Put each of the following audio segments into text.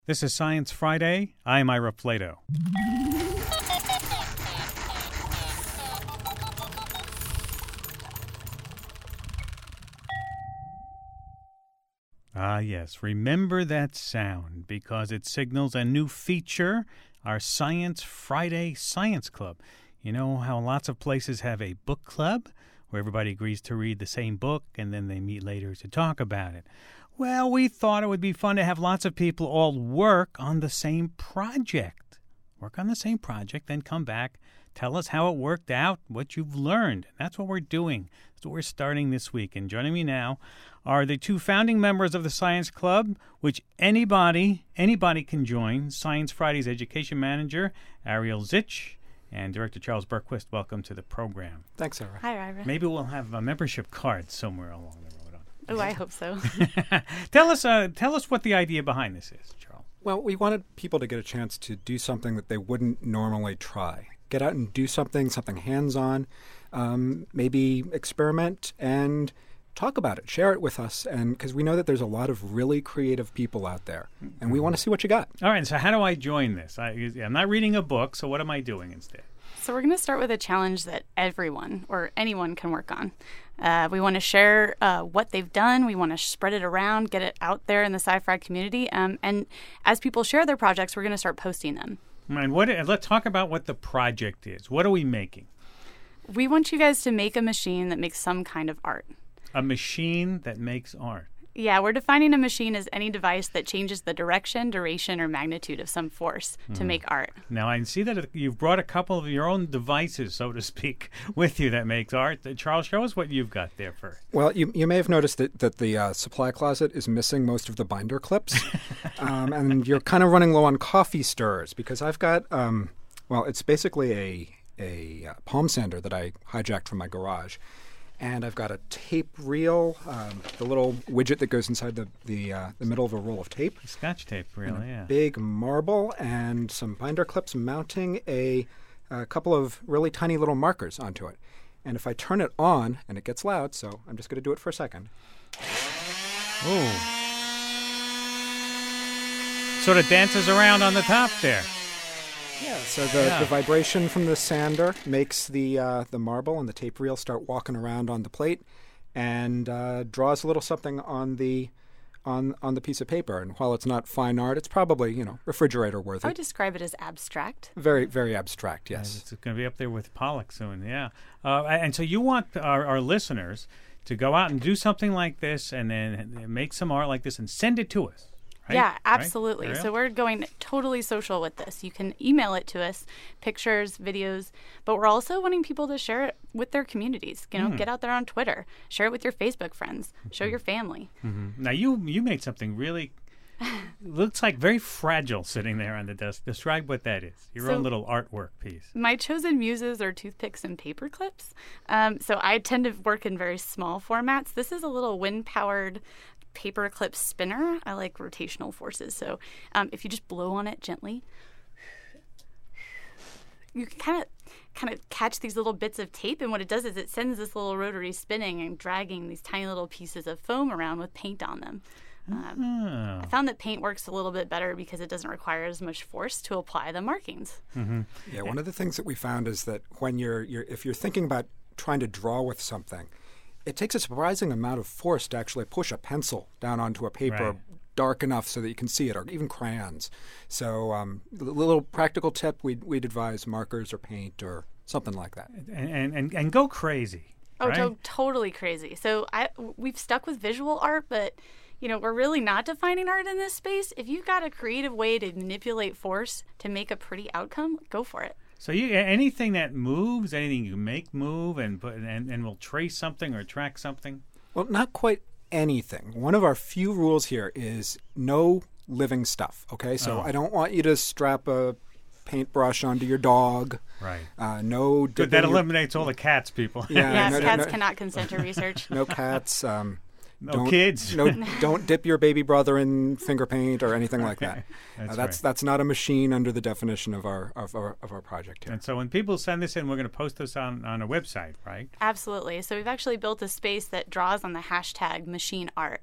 This is Science Friday. I'm Ira Plato. Ah, yes. Remember that sound because it signals a new feature, our Science Friday Science Club. You know how lots of places have a book club where everybody agrees to read the same book and then they meet later to talk about it. Well, we thought it would be fun to have lots of people all work on the same project. Work on the same project, then come back, tell us how it worked out, what you've learned. That's what we're doing. That's what we're starting this week. And joining me now are the two founding members of the Science Club, which anybody can join. Science Friday's education manager, Ariel Zich, and Director Charles Berquist. Welcome to the program. Thanks, Ira. Hi, Ira. Maybe we'll have a membership card somewhere along the road. Oh, I hope so. Tell us what the idea behind this is, Charles. Well, we wanted people to get a chance to do something that they wouldn't normally try. Get out and do something hands-on, maybe experiment and talk about it, share it with us, and because we know that there's a lot of really creative people out there, and we want to see what you got. All right, so how do I join this? I'm not reading a book, so what am I doing instead? So we're going to start with a challenge that everyone or anyone can work on. We want to share what they've done. We want to spread it around, get it out there in the sci-fi community. And as people share their projects, we're going to start posting them. And let's talk about what the project is. What are we making? We want you guys to make a machine that makes some kind of art. A machine that makes art. Yeah, we're defining a machine as any device that changes the direction, duration, or magnitude of some force to make art. Now, I see that you've brought a couple of your own devices, so to speak, with you that makes art. Charles, show us what you've got there first. Well, you may have noticed that the supply closet is missing most of the binder clips, and you're kind of running low on coffee stirrers because I've got, it's basically a palm sander that I hijacked from my garage. And I've got a tape reel, the little widget that goes inside the middle of a roll of tape. Scotch tape reel, yeah. Big marble and some binder clips mounting a couple of really tiny little markers onto it. And if I turn it on, and it gets loud, so I'm just going to do it for a second. Ooh. Sort of dances around on the top there. Yeah, so the vibration from the sander makes the marble and the tape reel start walking around on the plate, and draws a little something on the piece of paper. And while it's not fine art, it's probably refrigerator worthy. I would describe it as abstract. Very, very abstract. Yes, it's going to be up there with Pollock soon. Yeah, and so you want our listeners to go out and do something like this, and then make some art like this, and send it to us. Right? Yeah, absolutely. Right? So we're going totally social with this. You can email it to us, pictures, videos, but we're also wanting people to share it with their communities. Get out there on Twitter, share it with your Facebook friends, show your family. Mm-hmm. Now, you made something really, looks like very fragile sitting there on the desk. Describe what that is, your own little artwork piece. My chosen muses are toothpicks and paper clips. So I tend to work in very small formats. This is a little wind-powered paperclip spinner. I like rotational forces. So if you just blow on it gently, you can kind of catch these little bits of tape. And what it does is it sends this little rotary spinning and dragging these tiny little pieces of foam around with paint on them. I found that paint works a little bit better because it doesn't require as much force to apply the markings. Mm-hmm. Yeah, one of the things that we found is that when if you're thinking about trying to draw with something, it takes a surprising amount of force to actually push a pencil down onto a paper dark enough so that you can see it, or even crayons. So a little practical tip, we'd advise markers or paint or something like that. And go crazy. Oh, right? Totally crazy. So we've stuck with visual art, but we're really not defining art in this space. If you've got a creative way to manipulate force to make a pretty outcome, go for it. So anything that moves, anything you make move and will trace something or track something? Well, not quite anything. One of our few rules here is no living stuff, okay? So I don't want you to strap a paintbrush onto your dog. Right. But that eliminates all the cats, people. Yeah, cats cannot consent to research. No cats. No kids. Don't dip your baby brother in finger paint or anything like that. That's not a machine under the definition of our project here. And so when people send this in, we're going to post this on a website, right? Absolutely. So we've actually built a space that draws on the hashtag machine art.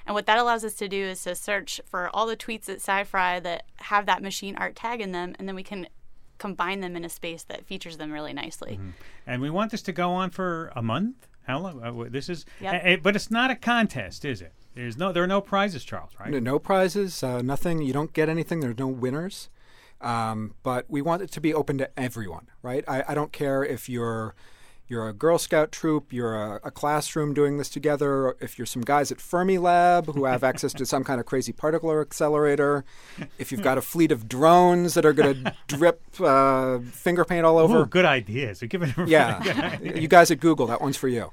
And what that allows us to do is to search for all the tweets at Sci-Fri that have that machine art tag in them, and then we can combine them in a space that features them really nicely. And we want this to go on for a month. How long? This is, Yep. but it's not a contest, is it? There are no prizes, Charles, right? No prizes, nothing. You don't get anything. There's no winners. But we want it to be open to everyone, right? I don't care if you're a Girl Scout troop, you're a classroom doing this together, if you're some guys at Fermilab who have access to some kind of crazy particle accelerator, if you've got a fleet of drones that are going to drip finger paint all over. Ooh, good ideas. We're giving Yeah. You guys at Google, that one's for you.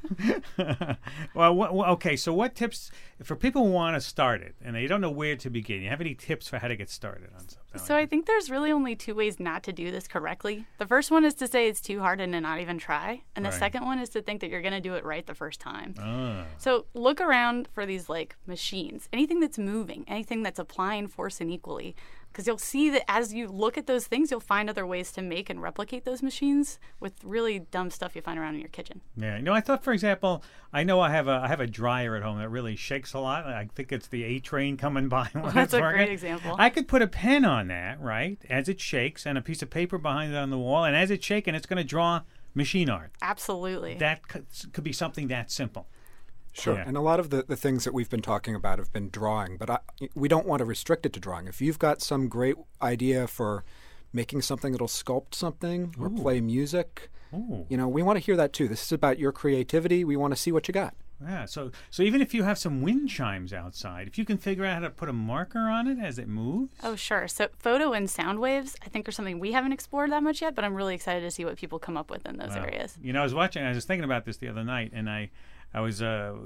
Okay, so what tips for people who want to start it and they don't know where to begin? You have any tips for how to get started on something? So I think there's really only two ways not to do this correctly. The first one is to say it's too hard and to not even try. And the Right. second one is to think that you're going to do it right the first time. Ah. So look around for these like machines, anything that's moving, anything that's applying force inequally. Because you'll see that as you look at those things, you'll find other ways to make and replicate those machines with really dumb stuff you find around in your kitchen. Yeah, I thought, for example, I know I have a dryer at home that really shakes a lot. I think it's the A train coming by. When That's it's a great working. example. I could put a pen on that, right, as it shakes, and a piece of paper behind it on the wall, and as it's shaking, it's going to draw machine art. Absolutely. That could be something that simple. Sure. Yeah. And a lot of the things that we've been talking about have been drawing, but we don't want to restrict it to drawing. If you've got some great idea for making something that'll sculpt something or play music, Ooh. we want to hear that too. This is about your creativity. We want to see what you got. Yeah, so even if you have some wind chimes outside, if you can figure out how to put a marker on it as it moves. Oh, sure. So photo and sound waves, I think, are something we haven't explored that much yet, but I'm really excited to see what people come up with in those areas. I was thinking about this the other night, and I was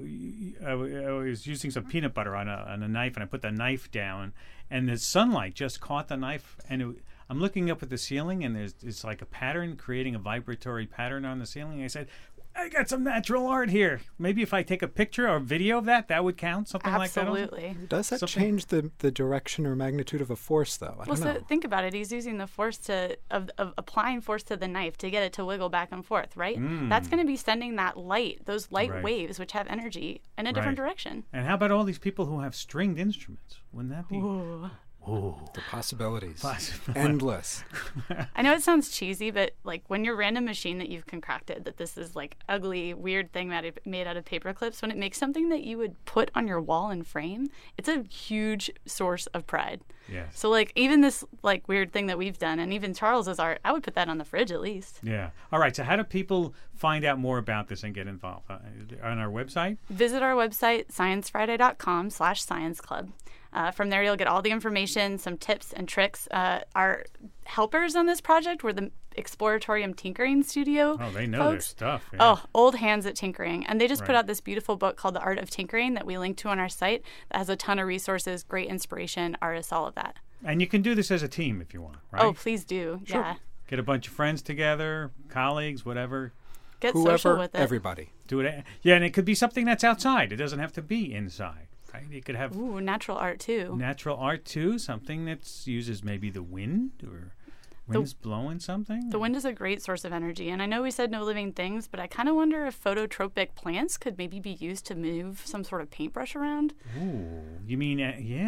using some peanut butter on a knife, and I put the knife down, and the sunlight just caught the knife, and I'm looking up at the ceiling, and it's like a pattern, creating a vibratory pattern on the ceiling. I said, I got some natural art here. Maybe if I take a picture or video of that would count, something like that. Absolutely. Does that Something- change the direction or magnitude of a force, though? I Well, don't so know. think about it. He's using the force of applying force to the knife to get it to wiggle back and forth, right? That's going to be sending that light, those light Right. waves, which have energy, in a different Right. direction. And how about all these people who have stringed instruments? Wouldn't that be? Ooh. The possibilities. Possible. Endless. I know it sounds cheesy, but like when your random machine that you've concocted, that this is like ugly, weird thing made out of paper clips, when it makes something that you would put on your wall and frame, it's a huge source of pride. Yes. So like even this like weird thing that we've done, and even Charles's art, I would put that on the fridge at least. Yeah. All right. So how do people find out more about this and get involved? On our website? Visit our website, sciencefriday.com/science club. From there, you'll get all the information, some tips and tricks. Our helpers on this project were the Exploratorium Tinkering Studio. Oh, they know their folks. stuff. Yeah. Oh, old hands at tinkering. And they just put Right. out this beautiful book called The Art of Tinkering that we link to on our site that has a ton of resources, great inspiration, artists, all of that. And you can do this as a team if you want, right? Oh, please do. Sure. Yeah. Get a bunch of friends together, colleagues, whatever. Get social Whoever, with it. everybody. Do it. Yeah, and it could be something that's outside. It doesn't have to be inside. Right? You could have Ooh, natural art too. natural art too, something that uses maybe the wind or wind's blowing something. The wind is a great source of energy, and I know we said no living things, but I kind of wonder if phototropic plants could maybe be used to move some sort of paintbrush around. Ooh, you mean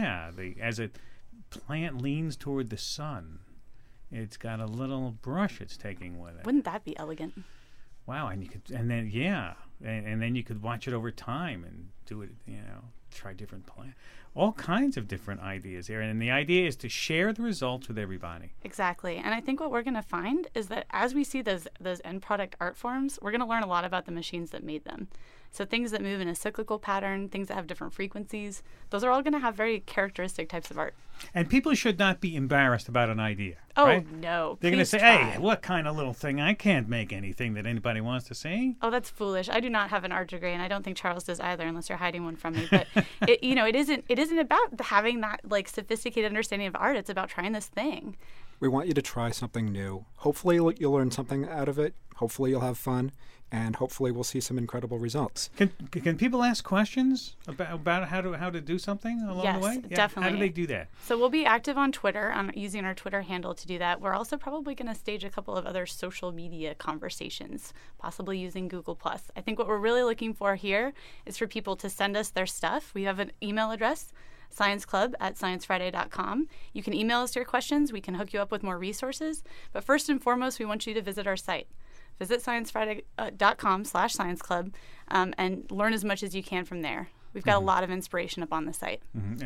as a plant leans toward the sun, it's got a little brush it's taking with it. Wouldn't that be elegant? Wow, and then you could watch it over time and do it. Try different plants, all kinds of different ideas here, and the idea is to share the results with everybody. Exactly. And I think what we're going to find is that as we see those end product art forms, we're going to learn a lot about the machines that made them. So things that move in a cyclical pattern, things that have different frequencies, those are all going to have very characteristic types of art. And people should not be embarrassed about an idea. Oh, right? no. They're going to Please say, try. hey, what kind of little thing? I can't make anything that anybody wants to see. Oh, that's foolish. I do not have an art degree, and I don't think Charles does either, unless you're hiding one from me. But it isn't about having that like sophisticated understanding of art. It's about trying this thing. We want you to try something new. Hopefully you'll learn something out of it. Hopefully you'll have fun. And hopefully we'll see some incredible results. Can people ask questions about how to do something along Yes, the way? Yeah. definitely. How do they do that? So we'll be active on Twitter, using our Twitter handle to do that. We're also probably going to stage a couple of other social media conversations, possibly using Google+. I think what we're really looking for here is for people to send us their stuff. We have an email address, scienceclub@sciencefriday.com. You can email us your questions. We can hook you up with more resources. But first and foremost, we want you to visit our site. Visit sciencefriday.com/scienceclub and learn as much as you can from there. We've got a lot of inspiration up on the site.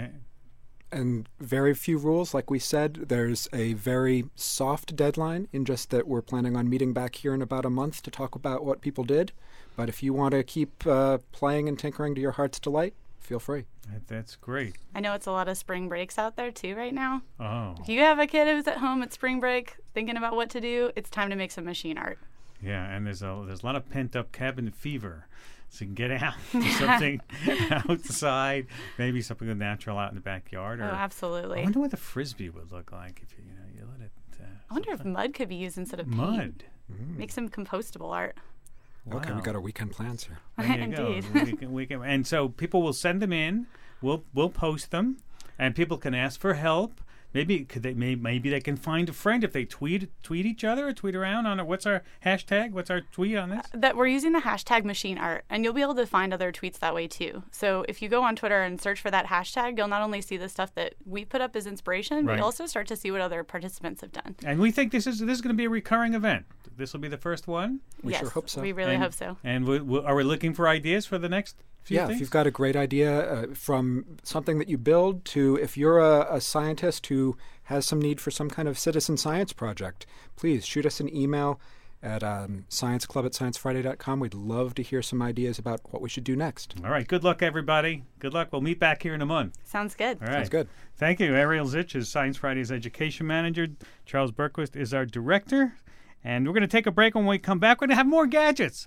And very few rules. Like we said, there's a very soft deadline in just that we're planning on meeting back here in about a month to talk about what people did. But if you want to keep playing and tinkering to your heart's delight, feel free. That's great. I know it's a lot of spring breaks out there too right now. Oh. If you have a kid who's at home at spring break thinking about what to do, it's time to make some machine art. Yeah, and there's a lot of pent-up cabin fever. So you can get out, do something outside, maybe something natural out in the backyard. Or, absolutely. I wonder what the Frisbee would look like if you let it. I wonder if mud could be used instead of paint. Mud. Make some compostable art. Wow. Okay, we got our weekend plans here. There you Indeed. go. And so people will send them in. We'll post them, and people can ask for help. Maybe they can find a friend if they tweet each other or tweet around on it. What's our hashtag? What's our tweet on this? That we're using the hashtag machine art, and you'll be able to find other tweets that way too. So if you go on Twitter and search for that hashtag, you'll not only see the stuff that we put up as inspiration, but you'll also start to see what other participants have done. And we think this is going to be a recurring event. This will be the first one. We sure hope so. We really hope so. And are we looking for ideas for the next few things? If you've got a great idea, from something that you build to if you're a scientist who has some need for some kind of citizen science project, please shoot us an email at scienceclub@sciencefriday.com. We'd love to hear some ideas about what we should do next. All right. Good luck, everybody. Good luck. We'll meet back here in a month. Sounds good. All right. Sounds good. Thank you. Ariel Zich is Science Friday's education manager. Charles Berquist is our director. And we're going to take a break. When we come back, we're going to have more gadgets.